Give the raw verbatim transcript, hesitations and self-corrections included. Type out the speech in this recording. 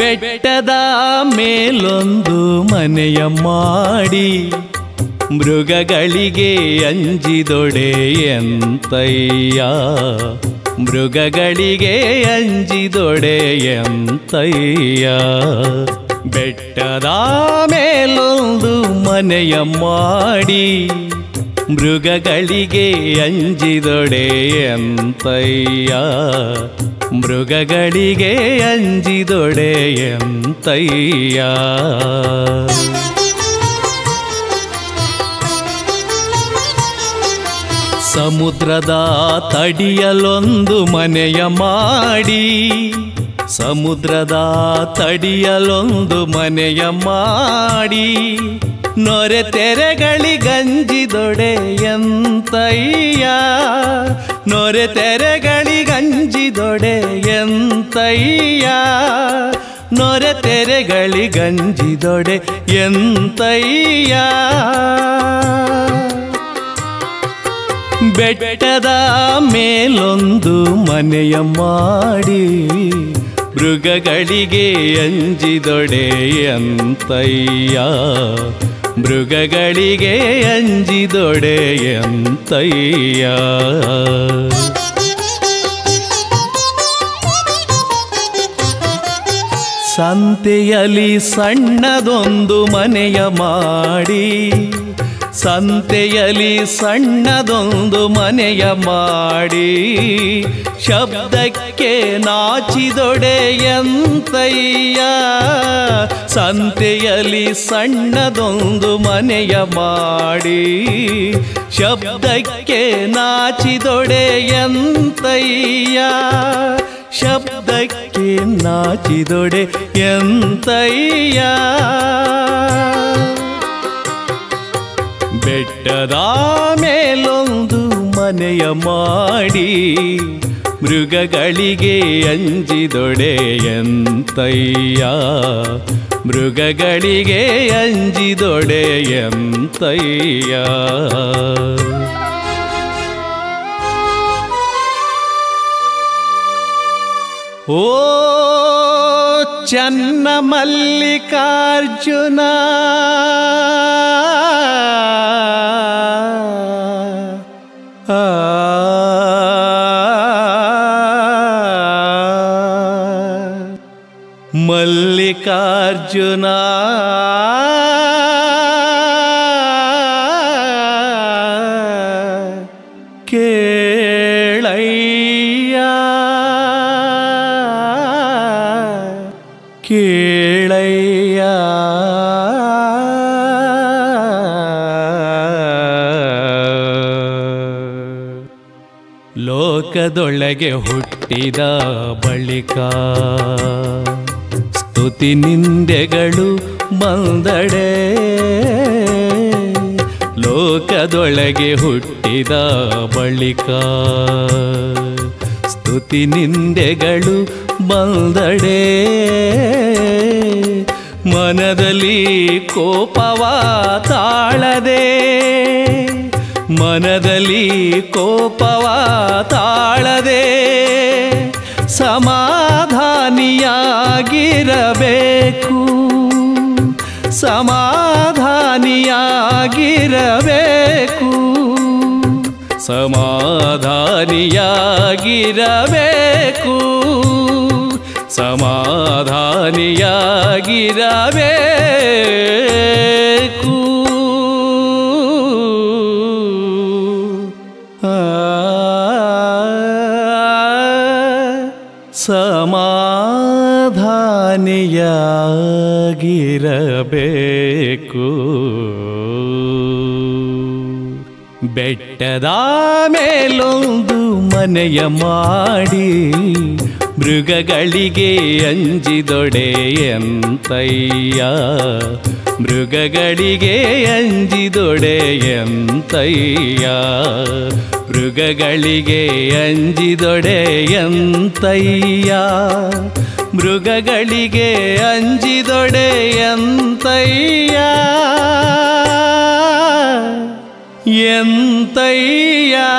ಬೆಟ್ಟದ ಮೇಲೊಂದು ಮನೆಯ ಮಾಡಿ ಮೃಗಗಳಿಗೆ ಅಂಜಿದೊಡೆ ಎಂತಯ್ಯ, ಮೃಗಗಳಿಗೆ ಅಂಜಿದೊಡೆ ಎಂತಯ್ಯ. ಬೆಟ್ಟದ ಮೇಲೊಂದು ಮನೆಯ ಮಾಡಿ ಮೃಗಗಳಿಗೆ ಅಂಜಿದೊಡೆ ಎಂತಯ್ಯ, ಮೃಗಗಳಿಗೆ ಅಂಜಿದೊಡೆ ಎಂತಯ್ಯ. ಸಮುದ್ರದ ತಡಿಯಲೊಂದು ಮನೆಯ ಮಾಡಿ, ಸಮುದ್ರದ ತಡಿಯಲೊಂದು ಮನೆಯ ಮಾಡಿ ನೊರೆ ತೆರೆಗಳಿಗಂಜಿದೊಡೆ ಎಂತಯ್ಯ, ನೊರೆ ತೆರೆಗಳಿಗಂಜಿದೊಡೆ ಎಂತಯ್ಯ, ನೊರೆ ತೆರೆಗಳಿಗಂಜಿದೊಡೆ ಎಂತಯ್ಯ. ಬೆಟ್ಟದ ಮೇಲೊಂದು ಮನೆಯ ಮಾಡಿ ಮೃಗಗಳಿಗೆ ಅಂಜಿದೊಡೆ ಎಂತಯ್ಯ, ಮೃಗಗಳಿಗೆ ಅಂಜಿದೊಡೆ ಎಂತಯ್ಯ. ಸಂತೆಯಲ್ಲಿ ಸಣ್ಣದೊಂದು ಮನೆಯ ಮಾಡಿ, ಸಂತೆಯಲ್ಲಿ ಸಣ್ಣದೊಂದು ಮನೆಯ ಮಾಡಿ ಶಬ್ದಕ್ಕೆ ನಾಚಿದೊಡೆ ಎಂತಯ್ಯ, ಸಂತೆಯಲ್ಲಿ ಸಣ್ಣದೊಂದು ಮನೆಯ ಮಾಡಿ ಶಬ್ದಕ್ಕೆ ನಾಚಿದೊಡೆ ಎಂತಯ್ಯ, ಶಬ್ದಕ್ಕೆ ನಾಚಿದೊಡೆ ಎಂತಯ್ಯ. ಬೆಟ್ಟದ ಮೇಲೊಂದು ಮನೆಯ ಮಾಡಿ ಮೃಗಗಳಿಗೆ ಅಂಜಿದೊಡೆ ಎಂತಯ್ಯ, ಮೃಗಗಳಿಗೆ ಅಂಜಿದೊಡೆ ಎಂತಯ್ಯ. ಓ ಚನ್ನ ಮಲ್ಲಿಕಾರ್ಜುನ, ಆ ಮಲ್ಲಿಕಾರ್ಜುನ, ಕೇಳಯ್ಯ ಕೇಳಯ್ಯ. ಲೋಕದೊಳಗೆ ಹುಟ್ಟಿದ ಬಳಿಕ ಸ್ತುತಿ ನಿಂದೆಗಳು ಬಂದಡೆ, ಲೋಕದೊಳಗೆ ಹುಟ್ಟಿದ ಬಳಿಕ ಸ್ತುತಿ ನಿಂದೆಗಳು ಬಂದಡೆ, ಮನದಲ್ಲಿ ಕೋಪವ ತಾಳದೆ, ಮನದಲ್ಲಿ ಕೋಪವ ತಾಳದೆ ಸಮಾಧಾನಿಯಾಗಿರಬೇಕು, ಸಮಾಧಾನಿಯಾಗಿರಬೇಕು, ಸಮಾಧಾನಿಯಾಗಿರಬೇಕು, ಸಮಾಧಾನಿಯಾಗಿರಬೇಕು. ಸಮಾಧಾನಿಯಾಗಿರಬೇಕು. ಬೆಟ್ಟದ ಮೇಲೊಂದು ಮನೆಯ ಮಾಡಿ ಮೃಗಗಳಿಗೆ ಅಂಜಿದೊಡೆ ಎಂತಯ್ಯ, ಮೃಗಗಳಿಗೆ ಅಂಜಿದೊಡೆ ಎಂತಯ್ಯ, ಮೃಗಗಳಿಗೆ ಅಂಜಿದೊಡೆ ಎಂತಯ್ಯ, ಮೃಗಗಳಿಗೆ ಅಂಜಿದೊಡೆ ಎಂತಯ್ಯ, ಎಂತಯ್ಯ.